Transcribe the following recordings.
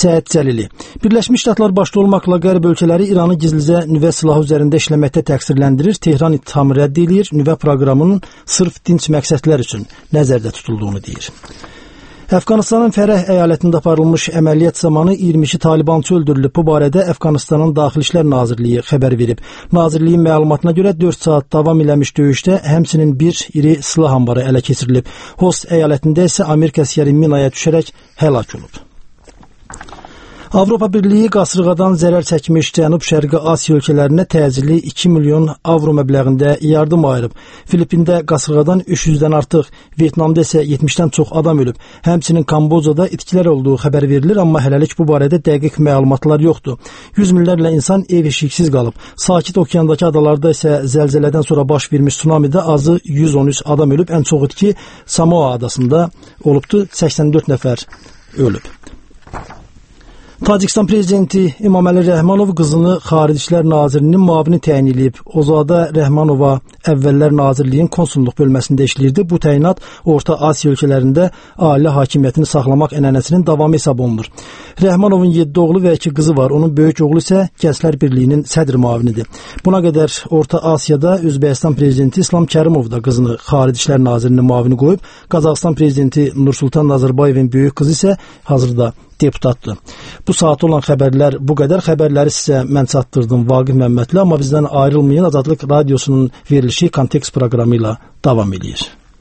Səid Cəlili. Birləşmiş Ştatlar başda olmaqla qərb ölkələri İranı gizlicə nüvə silahı üzərində işləməkdə təqsirləndirir. Tehran ittihamı rədd edir, nüvə proqramının sırf dinc məqsədlər üçün nəzərdə tutulduğunu deyir. Əfqanistanın Fərəh əyalətində aparılmış əməliyyat zamanı 22 talibançı öldürülüb. Bu barədə Əfqanistanın Daxili İşlər Nazirliyi xəbər verib. Nazirliyin məlumatına görə 4 saat davam eləmiş döyüşdə həmçinin bir iri silah anbarı ələ keçirilib. Host əyalətində isə Amerika əsgəri minaya düşərək həlak olub. Avropa Birliyi qasırğadan zərər çəkmiş Cənub-Şərqi Asiya ölkələrinə təcili 2 milyon avro məbləğində yardım ayırıb. Filippində qasırğadan 300-dən artıq, Vyetnamda isə 70-dən çox adam ölüb. Həmçinin Kambodjada itkilər olduğu xəbər verilir, amma hələlik bu barədə dəqiq məlumatlar yoxdur. 100 minlərlə insan ev eşiksiz qalıb. Sakit Okeandakı adalarda isə zəlzələdən sonra baş vermiş tsunamidə azı 113 adam ölüb. Ən çoxu ki Samoa adasında olubdu, 84 nəfər ölüb. Tacikistan prezidenti İmaməli Rəhmanov qızını Xarici İşlər Nazirinin müavini təyin edib. Ozada Rəhmanova əvvəllər Nazirliyin konsulluq bölməsində işləyirdi. Bu təyinat Orta Asiya ölkələrində ailə hakimiyyətini saxlamaq ənənəsinin davamı hesab olunur. Rəhmanovun 7 oğlu və 2 qızı var. Onun böyük oğlu isə Gənclər Birliyinin sədr müavinidir. Buna qədər Orta Asiyada Özbəkistan prezidenti İslam Kərimov da qızını Xarici İşlər Nazirinin müavini qoyub. Qazaxıstan prezidenti Nursultan Nazarbayevin böyük qızı isə hazırda deputatdır. Bu saat olan xəbərlər bu qədər. Xəbərləri sizə mən çatdırdım Vaqif Məmmədli, amma bizdən ayrılmayın. Azadlıq Radiosunun verilişi Kontekst proqramı ilə davam edir.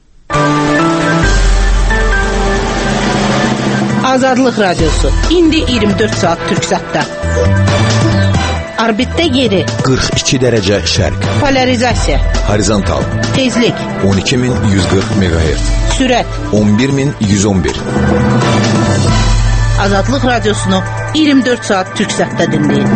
Azadlıq Radiosu indi 24 saat Türksatda. Orbitdə yeri 42 dərəcə şərq. Polarizasiya Horizontal tezlik 12140 MHz. Sürət 11111. Azadlıq Radiosunu 24 saat Türksatda dinləyin.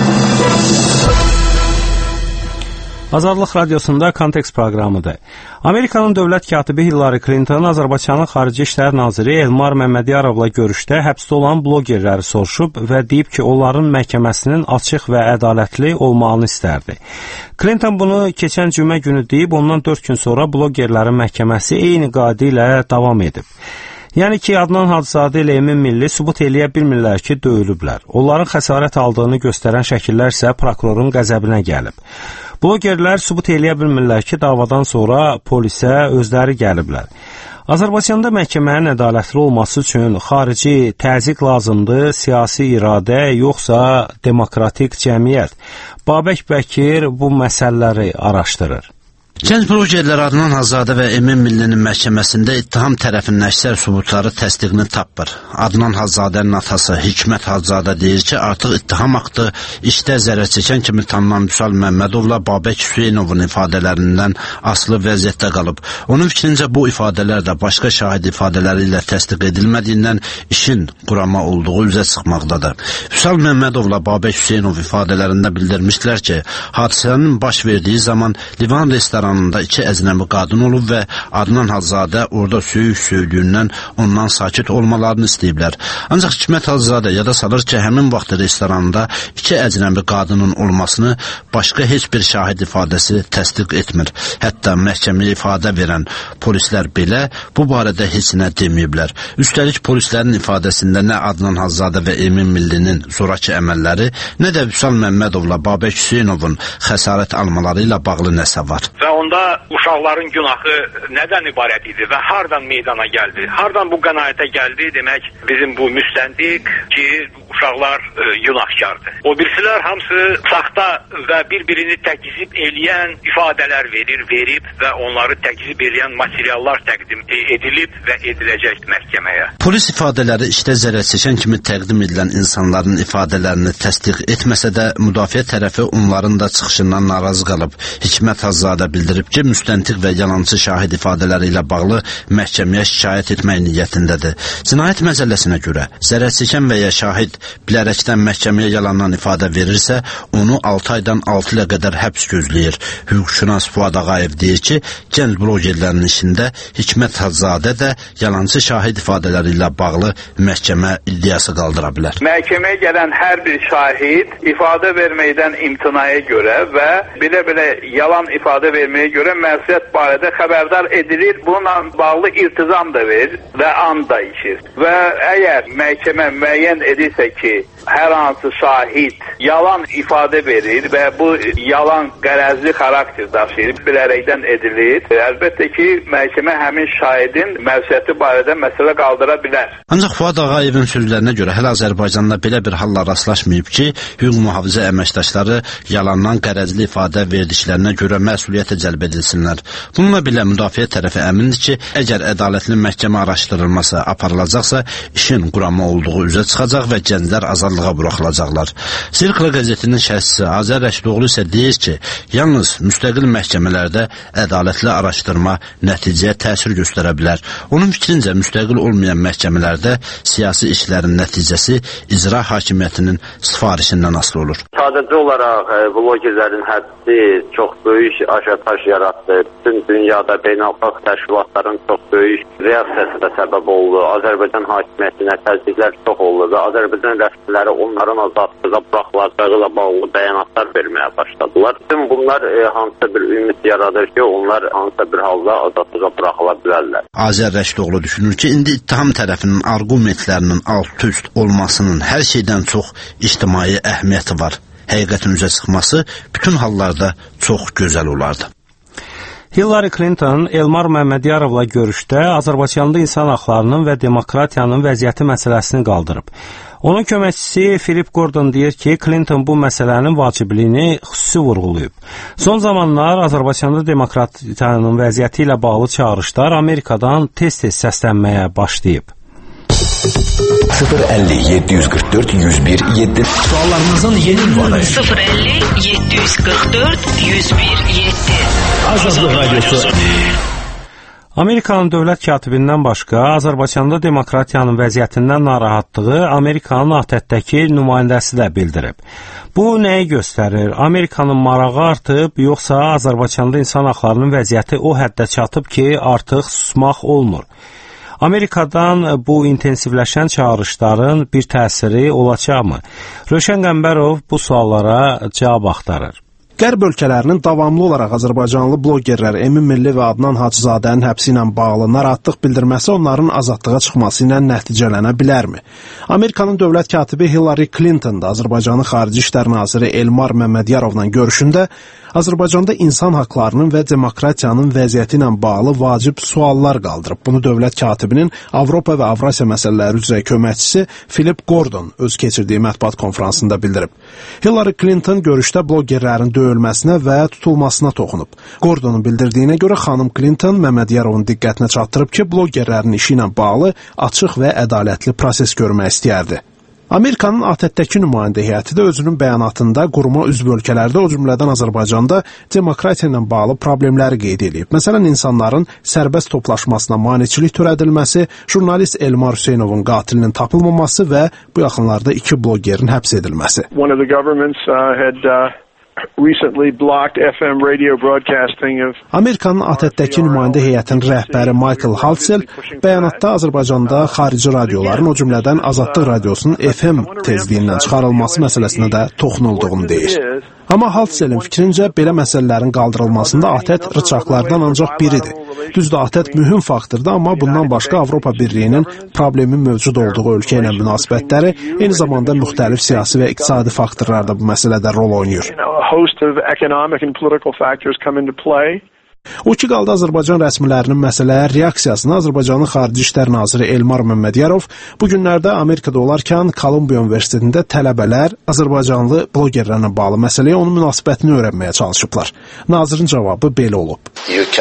Azadlıq Radiosunda Kontekst proqramıdır. Amerikanın dövlət katibi Hillary Clinton Azərbaycanın Xarici İşlər Naziri Elmar Məmmədiyarovla görüşdə həbsdə olan blogerləri soruşub və deyib ki, onların məhkəməsinin açıq və ədalətli olmağını istərdi. Clinton bunu keçən cümə günü deyib, ondan 4 gün sonra blogerlərin məhkəməsi eyni qayda ilə davam edib. Yəni ki, Adnan Hacızadə ilə Emin Milli sübut eləyə bilmirlər ki, döyülüblər. Onların xəsarət aldığını göstərən şəkillər isə prokurorun qəzəbinə gəlib. Blogerlər sübut eləyə bilmirlər ki, davadan sonra polisə özləri gəliblər. Azərbaycanda məhkəmənin ədalətli olması üçün xarici təzyiq lazımdır, siyasi iradə, yoxsa demokratik cəmiyyət. Babək Bəkir bu məsələləri araşdırır. Gənc blogerlər Adnan Hacızadə və Emin Millinin məhkəməsində ittiham tərəfinin əksər sübutları təsdiqini tapır. Adnan Hacızadənin atası Hikmət Hacızadə deyir ki, artıq ittiham aktı işdə zərər çəkən kimi tanınan Vüsal Məmmədovla Babək Hüseynovun ifadələrindən asılı vəziyyətdə qalıb. Onun fikrincə bu ifadələr də başqa şahid ifadələri ilə təsdiq edilmədiyindən işin qurama olduğu üzə çıxmaqdadır. Vüsal Məmmədovla Babək Hüseynov ifadələrində bildirmişlər ki, hadisənin baş verdiyi zaman Livan restoranında 2 əcnəbi qadın olub və Adnan Hacızadə orada söyüdüyündən ondan sakit olmalarını istəyiblər. Ancaq Hikmət Hacızadə yada salır ki, həmin vaxt restoranda 2 əcnəbi qadının olmasını başqa heç bir şahid ifadəsi təsdiq etmir. Hətta məhkəməyə ifadə verən polislər belə bu barədə heç nə deməyiblər. Üstəlik polislərin ifadəsində nə Adnan Hacızadə və Emin Millinin zoraki əməlləri, nə də Vüsal Məmmədovla Babək Hüseynovun xəsarət almaları ilə bağlı nəsə var. Və onda uşaqların günahı nədən ibarət idi və hardan meydana gəldi? Hardan bu qənaətə gəldi? Demək, bizim bu müstəntiq ki, uşaqlar günahkardır. O birisilər hamısı saxta və bir-birini təkzib eləyən ifadələr verib və onları təkzib eləyən materiallar təqdim edilib və ediləcək məhkəməyə. Polis ifadələri işdə zərər çəkən kimi təqdim edilən insanların ifadələrini təsdiq etməsə də müdafiə tərəfi onların da çıxışından narazı qalıb. Hikmət Hacızadə bildirib ki, müstəntiq və yalançı şahid ifadələri ilə bağlı məhkəməyə şikayət etmək niyyətindədir. Cinayət məcəlləsinə görə zərər çəkən və ya şahid bilərəkdən məhkəməyə yalandan ifadə verirsə, onu 6 aydan 6 ilə qədər həbs gözləyir. Hüquqşünas Fuad Ağayev deyir ki, gənc blogerlərin işində Hikmət Hacızadə də yalançı şahid ifadələri ilə bağlı məhkəmə iddiası qaldıra bilər. Məhkəməyə gələn hər bir şahid ifadə verməkdən imtinaya görə və belə yalan ifadə vermək məhkəməyə görə məsuliyyət barədə xəbərdar edilir. Bununla bağlı iltizam da verir və and da içir. Və əgər məhkəmə müəyyən edirsə ki, hər hansı şahid yalan ifadə verir və bu yalan qərəzli xarakter daşıyır, bilərəkdən edilir. Əlbəttə ki, məhkəmə həmin şahidin məsuliyyəti barədə məsələ qaldıra bilər. Ancaq Fuad Ağayevin sözlərinə görə hələ Azərbaycanda belə bir halla rastlaşmayıb ki, hüquq mühafizə əməkdaşları yalandan qərəzli ifadə verdiklərinə görə məsuliyyətə cəlb edilsinlər. Bununla belə müdafiə tərəfi əmindir ki, əgər ədalətli məhkəmə araşdırılması aparılacaqsa, işin qurama olduğu üzə çıxacaq və gənclər azadlığa buraxılacaqlar. Zirqla qəzetinin şərhçisi Azər Rəşidoğlu isə deyir ki, yalnız müstəqil məhkəmələrdə ədalətli araşdırma nəticəyə təsir göstərə bilər. Onun fikrincə, müstəqil olmayan məhkəmələrdə siyasi işlərin nəticəsi icra hakimiyyətinin sifarişindən asılı olur. Sadəcə olaraq blogerlərin həbsi çox böyük ajotaj yaratdı. Bütün dünyada beynəlxalq təşkilatların çox böyük reaksiyasına səbəb oldu. Azərbaycan hakimiyyətinə təzyiqlər çox oldu və Azərbaycan rəsmiləri onların azadlığa buraxılacağı ilə bağlı bəyanatlar verməyə başladılar. Bütün bunlar hansısa bir ümid yaradır ki, onlar hansısa bir halda azadlığa buraxıla bilərlər. Azər Rəşidoğlu düşünür ki, indi ittiham tərəfinin argumentlərinin alt-üst olmasının hər şeydən çox ictimai əhəmiyyəti var. Həqiqətin üzə çıxması bütün hallarda çox gözəl olardı. Hillary Clinton Elmar Məmmədiyarovla görüşdə Azərbaycanda insan haqlarının və demokratiyanın vəziyyəti məsələsini qaldırıb. Onun köməkçisi Philip Gordon deyir ki, Clinton bu məsələnin vacibliyini xüsusi vurğulayıb. Son zamanlar Azərbaycanda demokratiyanın vəziyyəti ilə bağlı çağırışlar Amerikadan tez-tez səslənməyə başlayıb. 050 744 101 7 Suallarınızın yeni ünvanı 050 744 101 7 Azadlıq Radyosu. Amerikanın dövlət katibindən başqa Azərbaycanda demokratiyanın vəziyyətindən narahatlığı Amerikanın ATƏT-dəki nümayəndəsi də bildirib. Bu nəyi göstərir? Amerikanın marağı artıb, yoxsa Azərbaycanda insan haqlarının vəziyyəti o həddə çatıb ki, artıq susmaq olmur? Amerikadan bu intensivləşən çağırışların bir təsiri olacaqmı? Rövşən Qəmbərov bu suallara cavab axtarır. Qərb ölkələrinin davamlı olaraq Azərbaycanlı blogerlər Emin Milli və Adnan Hacızadənin həbsi ilə bağlı narahatlıq bildirməsi onların azadlığa çıxması ilə nəticələnə bilərmi? Amerikanın dövlət katibi Hillary Clinton da Azərbaycanın Xarici İşlər naziri Elmar Məmmədiyarovla görüşündə Azərbaycanda insan haqlarının və demokratiyanın vəziyyəti ilə bağlı vacib suallar qaldırıb. Bunu dövlət katibinin Avropa və Avrasiya məsələləri üzrə köməkçisi Philip Gordon öz keçirdiyi mətbuat konfransında bildirib. Hillary Clinton görüşdə blogerlərin döyülməsinə və tutulmasına toxunub. Gordonun bildirdiyinə görə xanım Clinton Məmmədiyarovun diqqətinə çatdırıb ki, blogerlərin işi ilə bağlı açıq və ədalətli proses görmək istəyərdi. Amerikanın ATƏT-dəki nümayəndə heyəti də özünün bəyanatında quruma üzv ölkələrdə, o cümlədən Azərbaycanda demokratiya ilə bağlı problemləri qeyd edib. Məsələn, insanların sərbəst toplaşmasına maneçilik törədilməsi, jurnalist Elmar Hüseynovun qatilinin tapılmaması və bu yaxınlarda 2 blogerin həbs edilməsi. Amerikanın ATƏT-dəki nümayəndə heyətinin rəhbəri Michael Halsell bəyanatda Azərbaycanda xarici radioların, o cümlədən Azadlıq Radiosunun FM tezliyindən çıxarılması məsələsinə də toxunulduğunu deyir. Amma Halsellin fikrincə belə məsələlərin qaldırılmasında ATƏT rıçaqlardan ancaq biridir. Düzdür, ATƏT mühüm faktordur, amma bundan başqa Avropa Birliyinin problemi mövcud olduğu ölkə ilə münasibətləri, eyni zamanda müxtəlif siyasi və iqtisadi faktorlar da bu məsələdə rol oynayır. O ki qaldı Azərbaycan rəsmilərinin məsələyə reaksiyasına Azərbaycanın Xarici İşlər naziri Elmar Məmmədiyarov bu günlərdə Amerikada olarkən Kolumbiya Universitetində tələbələr Azərbaycanlı blogerlərlə bağlı məsələyə onun münasibətini öyrənməyə çalışıblar. Nazirin cavabı belə olub.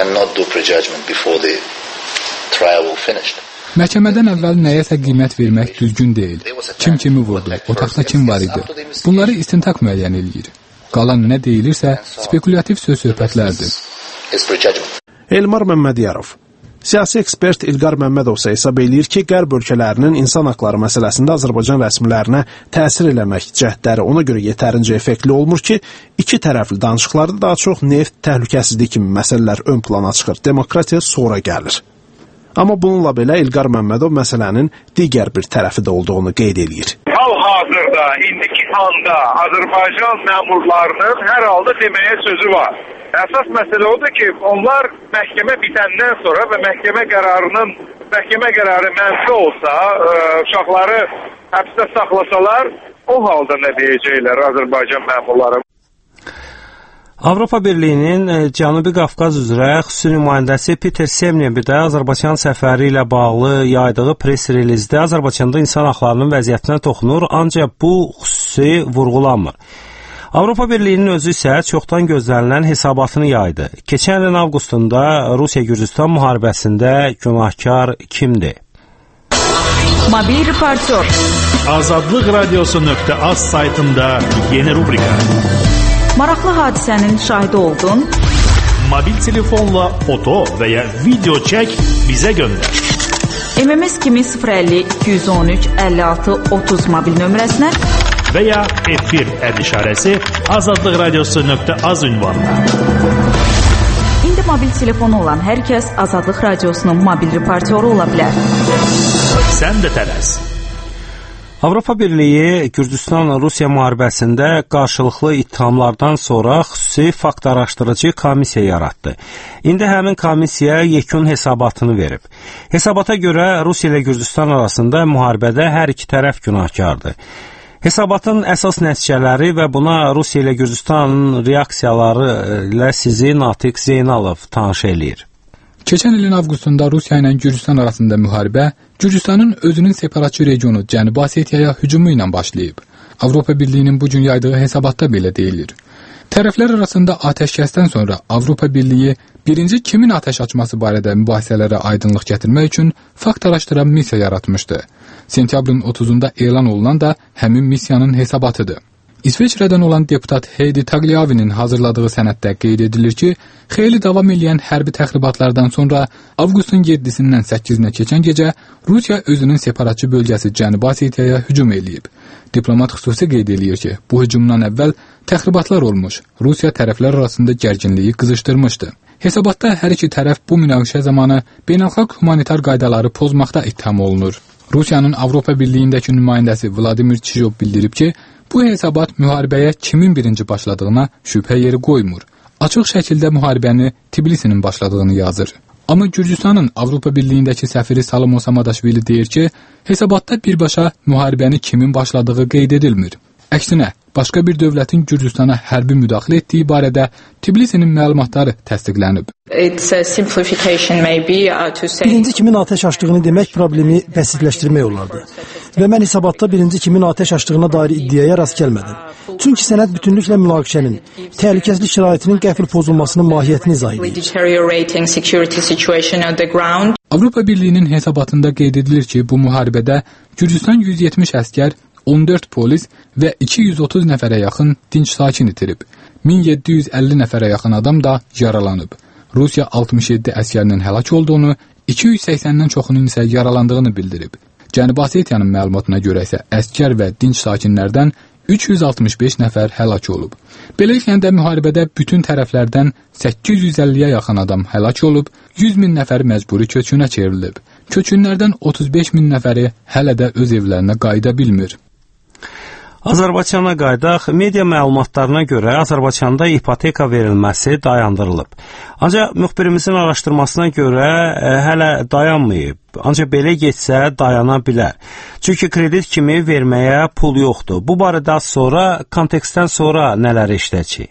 Məhkəmədən əvvəl nəyəsə qiymət vermək düzgün deyil. Kim kimi vurdu, otaqda kim var idi. Bunları istintaq müəyyən eləyir. Qalan nə deyilirsə spekulativ söz-söhbətlərdir. Elmar Məmmədiyarov. Siyasi ekspert İlqar Məmmədov isə hesab eləyir ki, Qərb ölkələrinin insan haqları məsələsində Azərbaycan rəsmilərinə təsir eləmək cəhdləri ona görə yetərincə effektli olmur ki, iki tərəfli danışıqlarda daha çox neft, təhlükəsizlik kimi məsələlər ön plana çıxır, demokratiya sonra gəlir. Amma bununla belə İlqar Məmmədov məsələnin digər bir tərəfi də olduğunu qeyd eləyir. Hal-hazırda indiki anda Azərbaycan məmurlarının hər halda deməyə sözü var. Əsas məsələ odur ki, onlar məhkəmə bitəndən sonra və məhkəmə qərarı mənfi olsa, uşaqları həbsdə saxlasalar, o halda nə deyəcəklər Azərbaycan məmurları? Avropa Birliyinin Cənubi Qafqaz üzrə xüsusi nümayəndəsi Peter Semnebi də Azərbaycan səfəri ilə bağlı yaydığı press relizdə Azərbaycanda insan haqlarının vəziyyətinə toxunur, ancaq bu xüsusi vurğulanmır. Avropa Birliyinin özü isə çoxdan gözlənilən hesabatını yaydı. Keçən ilin avqustunda Rusiya-Gürcüstan müharibəsində günahkar kimdir? Mobil reportyor. Azadlıq Radiosu.az saytında yeni rubrika. Maraqlı hadisənin şahidi oldun. Mobil telefonla foto və ya video çək bizə göndər. MMS kimi 050 213 56 30 mobil nömrəsinə və ya efir işarəsi Azadlıq Radiosu.az ünvanına. İndi mobil telefonu olan hər kəs Azadlıq Radiosunun mobil reportyoru ola bilər. Sən də tələs. Avropa Birliyi Gürcüstan-Rusiya müharibəsində qarşılıqlı ittihamlardan sonra xüsusi fakt araşdırıcı komissiya yaratdı. İndi həmin komissiya yekun hesabatını verib. Hesabata görə Rusiya ilə Gürcüstan arasında müharibədə hər iki tərəf günahkardır. Hesabatın əsas nəticələri və buna Rusiya ilə Gürcüstanın reaksiyaları ilə sizi Natiq Zeynalov tanış eləyir. Keçən ilin avqustunda Rusiya ilə Gürcüstan arasında müharibə Gürcüstanın özünün separatçı regionu Cənubi Osetiyaya hücumu ilə başlayıb. Avropa Birliyinin bu gün yaydığı hesabatda belə deyilir. Tərəflər arasında atəşkəsdən sonra Avropa Birliyi birinci kimin atəş açması barədə mübahisələrə aydınlıq gətirmək üçün fakt araşdıran missiya yaratmışdı. Sentyabrın 30-unda elan olunan da həmin missiyanın hesabatıdır. İsveçrədən olan deputat Heidi Tagliavi'nin hazırladığı sənəddə qeyd edilir ki, xeyli davam edən hərbi təxribatlardan sonra avqustun 7-sindən 8-nə keçən gecə Rusiya özünün separatçı bölgəsi Cənubi Osetiyaya hücum eləyib. Diplomat xüsusi qeyd edir ki, bu hücumdan əvvəl təxribatlar olmuş, Rusiya tərəflər arasında gərginliyi qızışdırmışdı. Hesabatda hər iki tərəf bu münaqişə zamanı beynəlxalq humanitar qaydaları pozmaqda ittiham olunur. Rusiyanın Avropa Birliyindəki nümayəndəsi Vladimir Çijov bildirib ki, bu hesabat müharibəyə kimin birinci başladığına şübhə yeri qoymur. Açıq şəkildə müharibəni Tbilisinin başladığını yazır. Amma Gürcüstanın Avropa Birliyindəki səfiri Salomon Samadaşvili deyir ki, hesabatda birbaşa müharibəni kimin başladığı qeyd edilmir. Əksinə, başqa bir dövlətin Gürcüstana hərbi müdaxilə etdiyi barədə Tbilisinin məlumatları təsdiqlənib. Birinci kimin atəş açdığını demək problemi bəsitləşdirmək olardı. Və mən hesabatda birinci kimin atəş açdığına dair iddiaya rast gəlmədim. Çünki sənəd bütünlüklə münaqişənin, təhlükəsizlik şəraitinin qəfil pozulmasının mahiyyətini izah edir. Avropa Birliyinin hesabatında qeyd edilir ki, bu müharibədə Gürcüstan 170 əskər, 14 polis və 230 nəfərə yaxın dinc sakin itirib. 1750 nəfərə yaxın adam da yaralanıb. Rusiya 67 əskərinin həlak olduğunu, 280-dən çoxunun isə yaralandığını bildirib. Cənubi Osetiyanın məlumatına görə isə əskər və dinc sakinlərdən 365 nəfər həlak olub. Beləliklə müharibədə bütün tərəflərdən 850-yə yaxın adam həlak olub, 100 min nəfər məcburi köçünə çevrilib. Köçünlərdən 35 min nəfəri hələ də öz evlərinə qayıda bilmir. Azərbaycana qaydaq, media məlumatlarına görə Azərbaycanda ipoteka verilməsi dayandırılıb. Ancaq müxbirimizin araşdırmasına görə hələ dayanmayıb. Ancaq belə getsə dayana bilər. Çünki kredit kimi verməyə pul yoxdur. Bu barədə az sonra, kontekstdən sonra nələr eşidəcəyik?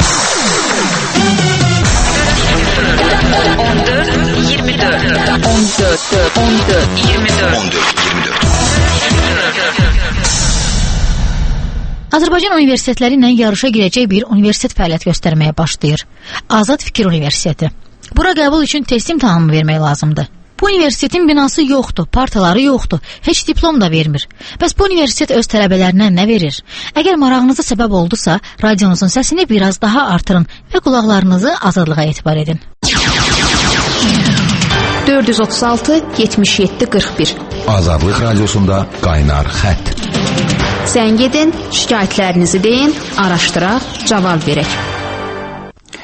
14-24 Azərbaycan universitetləri ilə yarışa girəcək bir universitet fəaliyyət göstərməyə başlayır. Azad Fikir Universiteti. Bura qəbul üçün test imtahanı vermək lazımdır. Bu universitetin binası yoxdur, partaları yoxdur, heç diplom da vermir. Bəs bu universitet öz tələbələrinə nə verir? Əgər marağınıza səbəb oldusa, radionuzun səsini biraz daha artırın və qulaqlarınızı azadlığa etibar edin. 436-77-41 Azadlıq Radiosunda qaynar xətt. Zəng edin, şikayətlərinizi deyin, araşdıraq, cavab verək.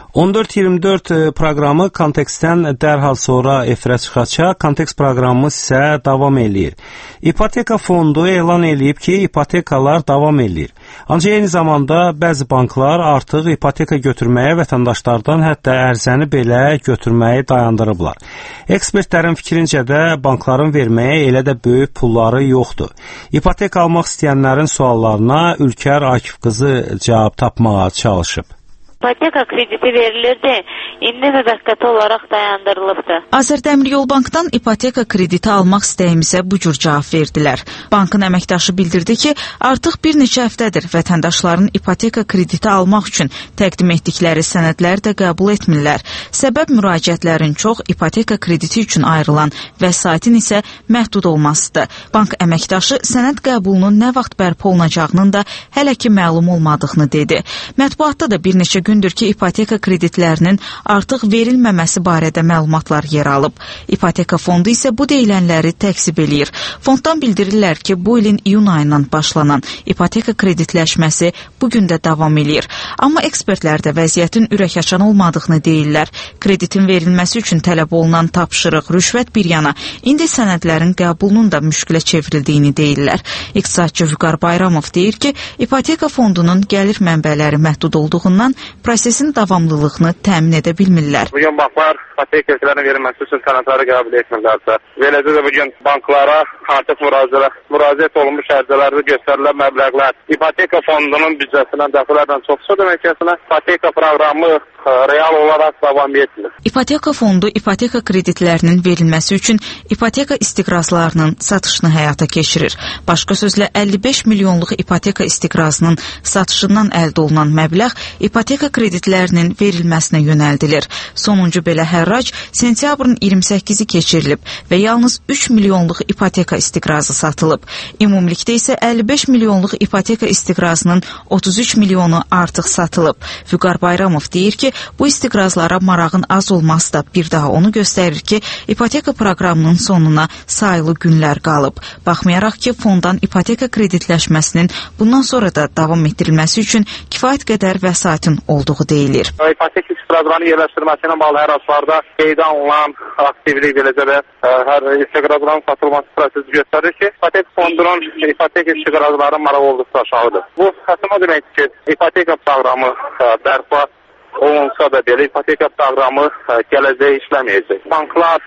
14-24 proqramı kontekstdən dərhal sonra efirə çıxacaq. Kontekst proqramımız isə davam eləyir. İpoteka fondu elan eləyib ki, ipotekalar davam eləyir. Ancaq eyni zamanda bəzi banklar artıq ipoteka götürməyə vətəndaşlardan hətta ərzəni belə götürməyi dayandırıblar. Ekspertlərin fikrincə də bankların verməyə elə də böyük pulları yoxdur. İpoteka almaq istəyənlərin suallarına Ülkər Akif qızı cavab tapmağa çalışıb. İpoteka krediti verilirdi, indi müvəqqəti olaraq dayandırılıbdır. Azərdəmiryol Bankdan ipoteka krediti almaq istəyimizə bu cür cavab verdilər. Bankın əməkdaşı bildirdi ki, artıq bir neçə həftədir vətəndaşların ipoteka krediti almaq üçün təqdim etdikləri sənədləri də qəbul etmirlər. Səbəb müraciətlərin çox ipoteka krediti üçün ayrılan vəsaitin isə məhdud olmasıdır. Bank əməkdaşı sənəd qəbulunun nə vaxt bərpa olunacağının da hələ ki məlum olmadığını dedi. Mətbuatda da bir neçə gündür ki, ipoteka kreditlərinin artıq verilməməsi barədə məlumatlar yer alıb. İpoteka fondu isə bu deyilənləri təkzib eləyir. Fonddan bildirirlər ki, bu ilin iyun ayından başlanan ipoteka kreditləşməsi bugün də davam eləyir. Amma ekspertlər də vəziyyətin ürəkaçan olmadığını deyirlər. Kreditin verilməsi üçün tələb olunan tapşırıq, rüşvət bir yana, indi sənədlərin qəbulunun da müşkülə çevrildiyini deyirlər. İqtisadçı Vüqar Bayramov deyir ki, ipoteka fondunun gəlir mənbələri məhdud olduğundan prosesin davamlılığını təmin edə bilmirlər. Bugün banklar ipoteka kreditlərinin verilməsi üçün sənədləri qəbul etmirlərsə, beləcə də bugün banklara artıq müraciət olunmuş ərizələrdə göstərilən məbləğlər ipoteka fondunun büdcəsindən dəfələrlə çoxsa deməkəsinə ipoteka proqramı real olaraq davam etmir. İpoteka fondu ipoteka kreditlərinin verilməsi üçün ipoteka istiqrazlarının satışını həyata keçirir. Başqa sözlə 55 milyonluq ipoteka istiqrazının satışından əldə olunan məbləğ ipoteka kreditlərinin verilməsinə yönəldilir. Sonuncu belə hərrac sentyabrın 28-i keçirilib və yalnız 3 milyonluq ipoteka istiqrazı satılıb. Ümumilikdə isə 55 milyonluq ipoteka istiqrazının 33 milyonu artıq satılıb. Vüqar Bayramov deyir ki, bu istiqrazlara marağın az olması da bir daha onu göstərir ki, ipoteka proqramının sonuna sayılı günlər qalıb. Baxmayaraq ki, fondan ipoteka kreditləşməsinin bundan sonra da davam etdirilməsi üçün kifayət qədər vəsaitin olduğu deyilir. İpoteka istiqrazlarının yerləşdirməsi ilə bağlı hər aslarda qeydə alınan aktivlik beləcə də hər istiqrazların satılması prosesi göstərir ki, ipoteka fondunun ipoteka istiqrazlarının marağı olduqca aşağıdır. Bu əsas o deməkdir ki, ipoteka proqramı bərpa olunsa da belə ipoteka proqramı gələcəyə işləməyəcək. Banklar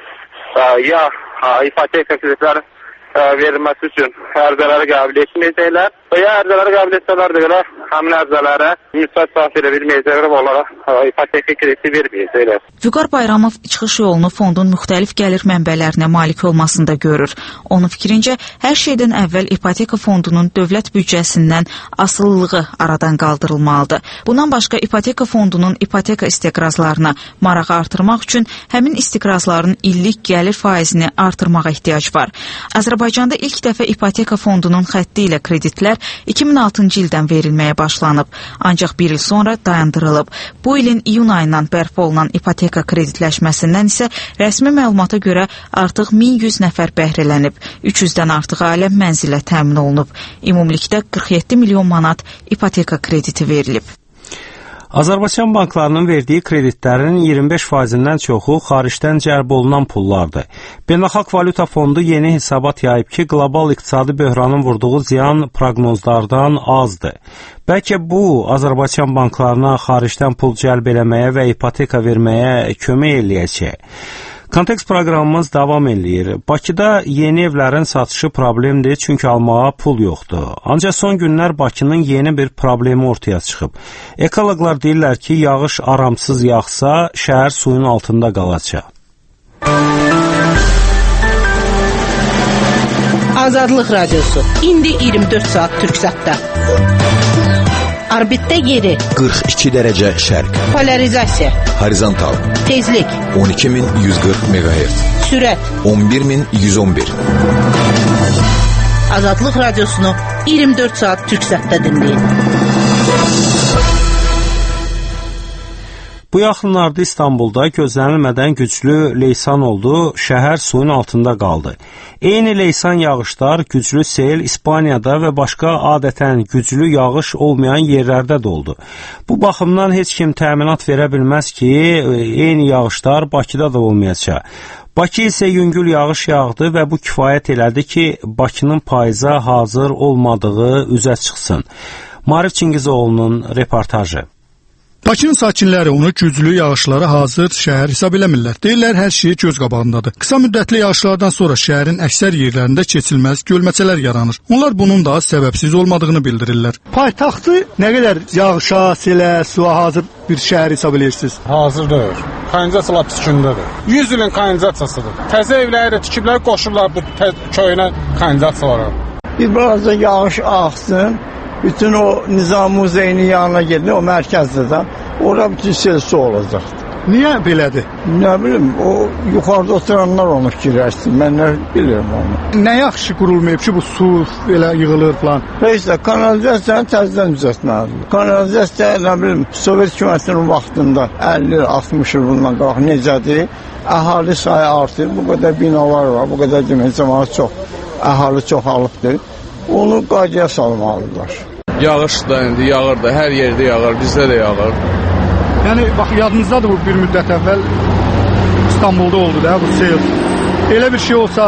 ya ipoteka kreditlərin verilməsi üçün ərizələri qəbul etməyəcəklər və ya ərizələri qəbul etsələr də belə həmin ərizələrə müsbət cavab verə bilməyəcəklər və onlara ipoteka krediti verməyəcəklər. Vüqar Bayramov çıxış yolunu fondun müxtəlif gəlir mənbələrinə malik olmasında görür. Onun fikrincə, hər şeydən əvvəl ipoteka fondunun dövlət büdcəsindən asılılığı aradan qaldırılmalıdır. Bundan başqa ipoteka fondunun ipoteka istiqrazlarına marağı artırmaq üçün həmin istiqrazların illik gəlir faizini artırmağa ehtiyac var. Azərbaycanda ilk dəfə ipoteka fondunun xətti ilə kreditlər 2006-cı ildən verilməyə başlanıb, ancaq bir il sonra dayandırılıb. Bu ilin iyun ayından bərpa olunan ipoteka kreditləşməsindən isə rəsmi məlumata görə artıq 1100 nəfər bəhrələnib, 300-dən artıq ailə mənzilə təmin olunub. Ümumilikdə 47 milyon manat ipoteka krediti verilib. Azərbaycan banklarının verdiyi kreditlərin 25%-dən çoxu xaricdən cəlb olunan pullardır. Beynəlxalq Valyuta Fondu yeni hesabat yayıb ki, qlobal iqtisadi böhranın vurduğu ziyan proqnozlardan azdır. Bəlkə bu, Azərbaycan banklarına xaricdən pul cəlb eləməyə və ipoteka verməyə kömək eləyəcək. Kontekst proqramımız davam eləyir. Bakıda yeni evlərin satışı problemdir, çünki almağa pul yoxdur. Ancaq son günlər Bakının yeni bir problemi ortaya çıxıb. Ekoloqlar deyirlər ki, yağış aramsız yağsa, şəhər suyun altında qalacaq. Azadlıq Radiosu. İndi 24 saat Türksatda. Orbitdə yeri 42 dərəcə şərq. Polarizasiya. Horizontal. Tezlik 12140 MHz. Sürət 11111. Azadlıq Radiosunu 24 saat Türksatda dinləyin. Bu yaxınlarda İstanbulda gözlənilmədən güclü leysan oldu, şəhər suyun altında qaldı. Eyni leysan yağışlar, güclü sel İspaniyada və başqa adətən güclü yağış olmayan yerlərdə də oldu. Bu baxımdan heç kim təminat verə bilməz ki, eyni yağışlar Bakıda da olmayacaq. Bakı isə yüngül yağış yağdı və bu kifayət elədi ki, Bakının payıza hazır olmadığı üzə çıxsın. Marif Çingizoğlu'nun reportajı. Bakının sakinləri onu güclü yağışlara hazır şəhər hesab eləmirlər. Deyirlər, hər şey göz qabağındadır. Qısa müddətli yağışlardan sonra şəhərin əksər yerlərində keçilməz gölməçələr yaranır. Onlar bunun da səbəbsiz olmadığını bildirirlər. Paytaxtı nə qədər yağışa, selə, suya hazır bir şəhər hesab edirsiniz? Hazırdır. Kanalizasiya lap üstündədir. 100 ilin kanalizasiyasıdır. Təzə evləri tikiblər, qoşurlar bu köyünə kanalizasiyalara. Biraz da yağış axsın. Bütün o Nizam-ı Zeyni yanına gedin, o mərkəzdə də, orada bütün sel su olacaqdır. Niyə belədir? Nə bilim, o yuxarıda oturanlar onu fikirləşsin, mən nə bilirəm onu. Nə yaxşı qurulmayıb ki, bu su elə yığılır falan? Heç də, kanalizasiyanı təzdən düzəltməlidir. Kanalizasiya, nə bilim, Sovet hökumətinin vaxtında 50-60 il bundan qalaq necədir? Əhali sayı artır, bu qədər binalar var, bu qədər demək, cəmaət çox, əhali çoxalıbdır. Onu qaydaya salmalıdırlar. Yağış da indi yağır da, hər yerdə yağır, bizdə də yağır. Yəni, bax, yadınızdadır bu bir müddət əvvəl İstanbulda oldu da bu sel. Elə bir şey olsa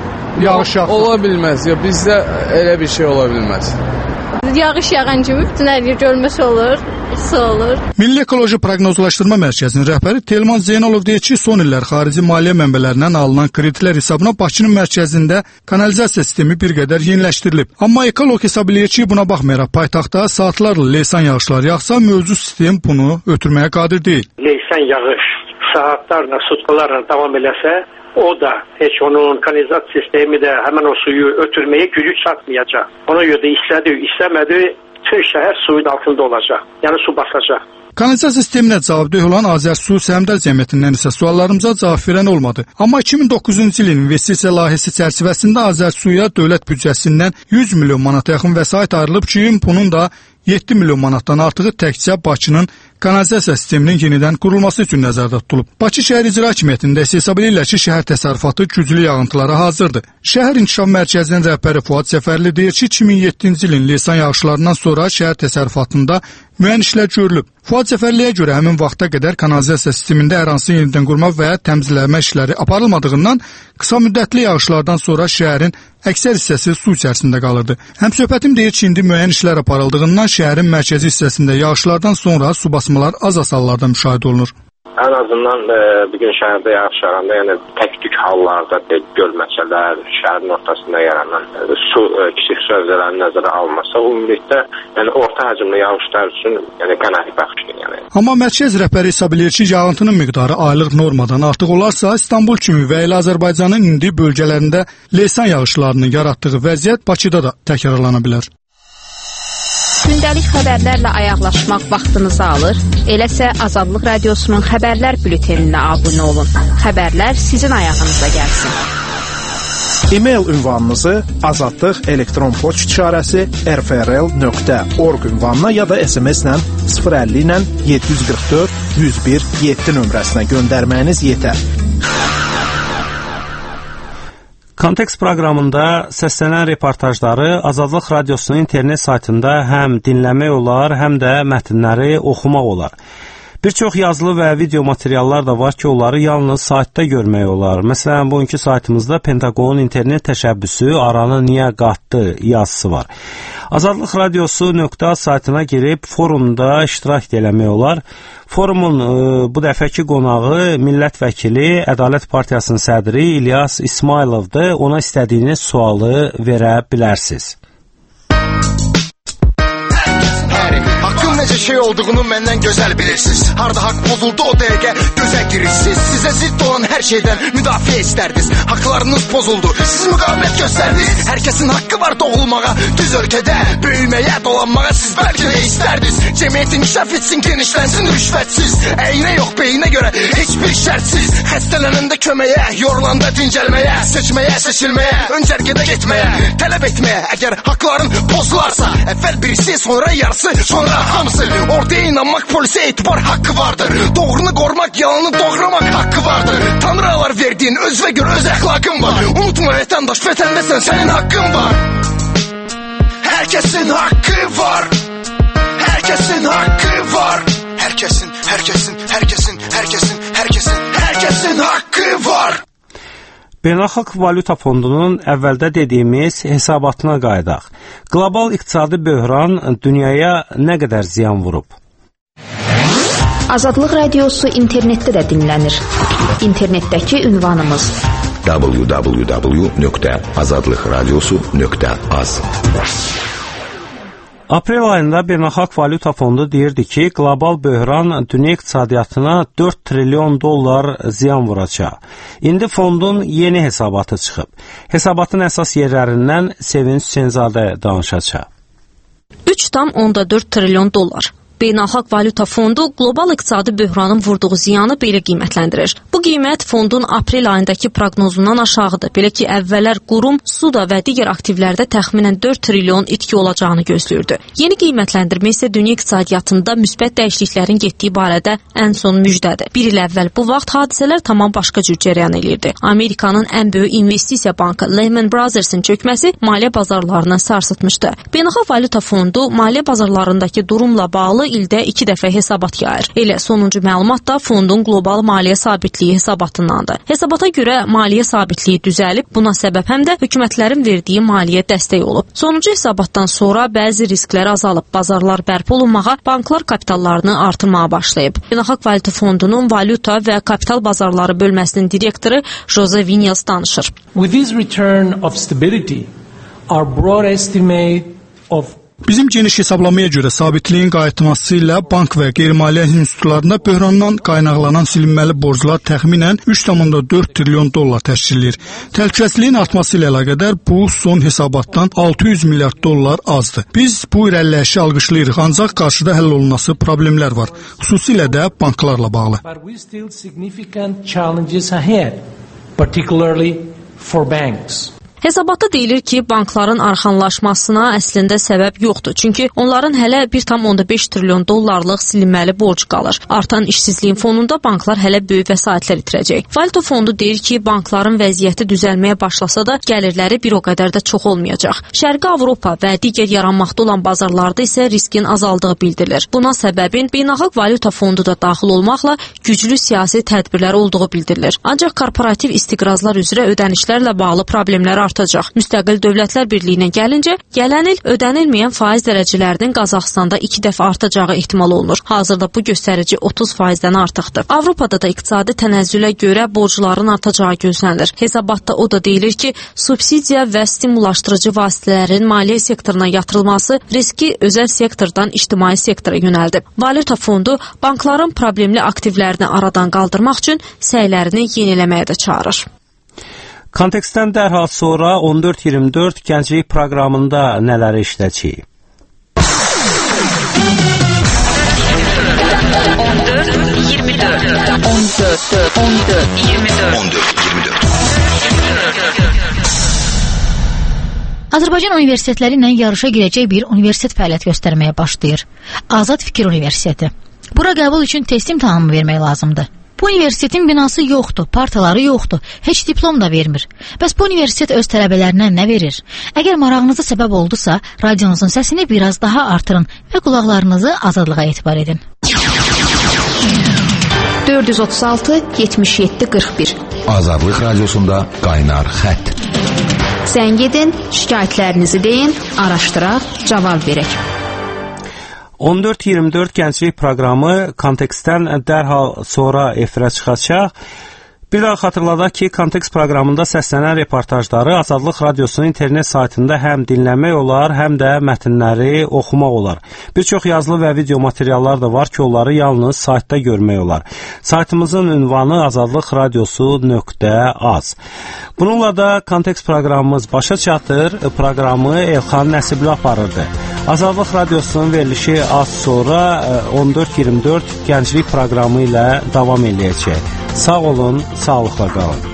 yağış yağsa? Ola bilməz, ya bizdə elə bir şey ola bilməz. Yağış yağan kimi bütün hər yer gölməsi olur, su olur. Milli Ekoloji Proqnozlaşdırma Mərkəzinin rəhbəri Telman Zeynalov deyir ki, son illər xarici maliyyə mənbələrindən alınan kreditlər hesabına Bakının mərkəzində kanalizasiya sistemi bir qədər yeniləşdirilib. Amma ekoloq hesab edir ki, buna baxmayaraq paytaxtda saatlarla leysan yağışlar yağsa, mövcud sistem bunu ötürməyə qadir deyil. Leysan yağış saatlarla, sutkalarla davam eləsə, o da heç onun kanalizasiya sistemi də həmən o suyu ötürməyə gücü çatmayacaq. Ona görə də istədi, istəmədi, tüm şəhər suyun altında olacaq. Yəni su basacaq. Kanalizasiya sisteminə cavabdeh olan Azərsu Səhmdar Cəmiyyətindən isə suallarımıza cavab verən olmadı. Amma 2009-cu ilin investisiya layihəsi çərçivəsində Azərsuya dövlət büdcəsindən 100 milyon manata yaxın vəsait ayrılıb ki, bunun da 7 milyon manatdan artığı təkcə Bakının kanalizasiya sisteminin yenidən qurulması üçün nəzərdə tutulub. Bakı şəhər icra hakimiyyətində isə hesab edirlər ki, şəhər təsərrüfatı güclü yağıntılara hazırdır. Şəhər İnkişaf Mərkəzinin rəhbəri Fuad Səfərli deyir ki, 2007-ci ilin leysan yağışlarından sonra şəhər təsərrüfatında müəyyən işlər görülüb. Fuad Səfərliyə görə həmin vaxta qədər kanalizasiya sistemində hər hansı yenidən qurma və təmizləmə işləri aparılmadığından qısa müddətli yağışlardan sonra şəhərin əksər hissəsi su içərisində qalırdı. Həmsöhbətim deyir ki, indi müəyyən işlər aparıldığından şəhərin mərkəzi hissəsində yağışlardan sonra su basmalar az asallarda müşahidə olunur. Ən azından bugün şəhərdə yağış yağanda, yəni tək-tük hallarda gölməçələr, şəhərin ortasında yaranan su, kiçik su hövzələrini nəzərə almasa, ümumilikdə yəni orta həcmli yağışlar üçün yəni qənaət bəxşdir. Yəni. Amma mərkəz rəhbəri hesab edir ki, yağıntının miqdarı aylıq normadan artıq olarsa, İstanbul kimi və elə Azərbaycanın indi bölgələrində leysan yağışlarının yaratdığı vəziyyət Bakıda da təkrarlana bilər. Gündəlik xəbərlərlə ayaqlaşmaq vaxtınızı alır. Eləsə Azadlıq Radiosunun xəbərlər bülteninə abunə olun. Xəbərlər sizin ayağınıza gəlsin. E-mail ünvanınızı azadlıq elektron poçt işarəsi rfrl.org ünvanına ya da SMS-lə 050 ilə 744 101 7 nömrəsinə göndərməyiniz yetər. Kontekst proqramında səslənən reportajları Azadlıq Radiosunun internet saytında həm dinləmək olar, həm də mətnləri oxumaq olar. Bir çox yazılı və video materiallar da var ki, onları yalnız saytda görmək olar. Məsələn, bugünkü saytımızda Pentaqonun internet təşəbbüsü aranı niyə qatdı yazısı var. Azadlıq Radiosu saytına girib forumda iştirak eləmək olar. Forumun bu dəfəki qonağı millət vəkili, Ədalət Partiyasının sədri İlyas İsmayılovdur. Ona istədiyiniz sualı verə bilərsiniz. Necə şey olduğunu məndən gözəl bilirsiniz. Harda haqq pozuldu o dəqiqə gözə girirsiniz. Sizə zidd olan hər şeydən müdafiə istərdiniz. Haqlarınız pozuldu, siz müqavimət göstərdiniz. Hər kəsin haqqı var doğulmağa, düz ölkədə böyüməyə, dolanmağa siz bəlkə də istərdiniz. Cəmiyyət inkişaf etsin, genişlənsin rüşvətsiz. Əyinə yox, beyinə görə heç bir şərtsiz. Xəstələnəndə köməyə, yorulanda dincəlməyə, seçməyə, seçilməyə, öncərgədə getməyə, tələb etməyə. Əgər haqların pozularsa, əvvəl birisi, sonra yarısı, sonra hamısı. Ortaya inanmaq polisə etibar haqqı vardır. Doğrunu qorumaq, yalanı doğramaq haqqı vardır. Tanrılar verdiyin özünə görə öz əxlaqın var. Unutma vətəndaş, vətəndəsən, sənin haqqın var. Hər kəsin haqqı var. Hər kəsin haqqı var. Hər kəsin haqqı var. Beynəlxalq Valyuta Fondunun əvvəldə dediyimiz hesabatına qayıdaq. Qlobal iqtisadi böhran dünyaya nə qədər ziyan vurub? Azadlıq Radiosu internetdə də dinlənir. İnternetdəki ünvanımız www.azadlıqradiosu.az. Aprel ayında Beynəlxalq Valyuta Fondu deyirdi ki, qlobal böhran dünya iqtisadiyyatına 4 trilyon dollar ziyan vuracaq. İndi fondun yeni hesabatı çıxıb. Hesabatın əsas yerlərindən Sevinç Hüseynzadə danışacaq. 3,4 trilyon dollar. Beynəlxalq Valyuta Fondu qlobal iqtisadi böhranın vurduğu ziyanı belə qiymətləndirir. Bu qiymət fondun aprel ayındakı proqnozundan aşağıdır. Belə ki, əvvəllər qurum, suda və digər aktivlərdə təxminən 4 trilyon itki olacağını gözləyirdi. Yeni qiymətləndirmə isə dünya iqtisadiyyatında müsbət dəyişikliklərin getdiyi barədə ən son müjdədir. Bir il əvvəl bu vaxt hadisələr tamam başqa cür cərəyan edirdi. Amerikanın ən böyük investisiya bankı Lehman Brothers'ın çökməsi maliyyə bazarlarını sarsıtmışdı. Beynəlxalq Valyuta Fondu maliyyə bazarlarındakı durumla bağlı ildə 2 dəfə hesabat yayır. Elə sonuncu məlumat da fondun qlobal maliyyə sabitliyi hesabatındandır. Hesabata görə maliyyə sabitliyi düzəlib, buna səbəb həm də hökumətlərin verdiyi maliyyə dəstək olub. Sonuncu hesabatdan sonra bəzi risklər azalıb, bazarlar bərpa olunmağa, banklar kapitallarını artırmağa başlayıb. Beynəlxalq Valyuta Fondunun valyuta və kapital bazarları bölməsinin direktoru Jose Vinyas danışır. With this return of stability, our broad estimate of Bizim geniş hesablamaya görə sabitliyin qayıtması ilə bank və qeyri-maliyyə institutlarında böhrandan qaynaqlanan silinməli borclar təxminən 3,4 trilyon dollar təşkil edir. Təhlükəsizliyin artması ilə əlaqədar bu son hesabatdan 600 milyard dollar azdır. Biz bu irəliləyişi alqışlayırıq, ancaq qarşıda həll olunması problemlər var, xüsusilə də banklarla bağlı. But we still significant challenges ahead, particularly for banks. Hesabatda deyilir ki, bankların arxanlaşmasına əslində səbəb yoxdur. Çünki onların hələ 1,5 trilyon dollarlıq silinməli borc qalır. Artan işsizliyin fonunda banklar hələ böyük vəsaitlər itirəcək. Valyuta Fondu deyir ki, bankların vəziyyəti düzəlməyə başlasa da gəlirləri bir o qədər də çox olmayacaq. Şərqi Avropa və digər yaranmaqda olan bazarlarda isə riskin azaldığı bildirilir. Buna səbəbin Beynəlxalq Valyuta Fondu da daxil olmaqla güclü siyasi tədbirlər olduğu bildirilir. Ancaq korporativ istiqrazlar üzrə ödənişlərlə bağlı problemlər artacaq. Müstəqil Dövlətlər Birliyinə gəlincə, gələn il ödənilməyən faiz dərəcələrinin Qazaxstanda 2 dəfə artacağı ehtimal olunur. Hazırda bu göstərici 30%-dən artıqdır. Avropada da iqtisadi tənəzzülə görə borcların artacağı gözlənilir. Hesabatda o da deyilir ki, subsidiya və stimullaşdırıcı vasitələrin maliyyə sektoruna yatırılması riski özəl sektordan ictimai sektora yönəldib. Valyuta Fondu bankların problemli aktivlərini aradan qaldırmaq üçün səylərini yeniləməyə də çağırır. Kontekstdən dərhal sonra 14-24 gənclik proqramında nələri işləyəcəyik? 14-24 Azərbaycan universitetləri ilə yarışa girəcək bir universitet fəaliyyət göstərməyə başlayır. Azad Fikir Universiteti. Bura qəbul üçün test imtahanı vermək lazımdır. Bu universitetin binası yoxdur, partaları yoxdur, heç diplom da vermir. Bəs bu universitet öz tələbələrinə nə verir? Əgər marağınıza səbəb oldusa, radionuzun səsini biraz daha artırın və qulaqlarınızı azadlığa etibar edin. 436-77-41 Azadlıq Radiosunda qaynar xətt. Zəng edin, şikayətlərinizi deyin, araşdıraq, cavab verək. 14-24 gənclik proqramı kontekstdən dərhal sonra efirə çıxacaq. Bir daha xatırladaq ki, Kontekst proqramında səslənən reportajları Azadlıq Radiosunun internet saytında həm dinləmək olar, həm də mətnləri oxumaq olar. Bir çox yazılı və video materiallar da var ki, onları yalnız saytda görmək olar. Saytımızın ünvanı azadlıqradiosu.az. Bununla da Kontekst proqramımız başa çatır. Proqramı Elxan Nəsibli aparırdı. Azadlıq Radiosunun verilişi az sonra 14-24 gənclik proqramı ilə davam edəcək. Sağ olun, sağlıqla qalın.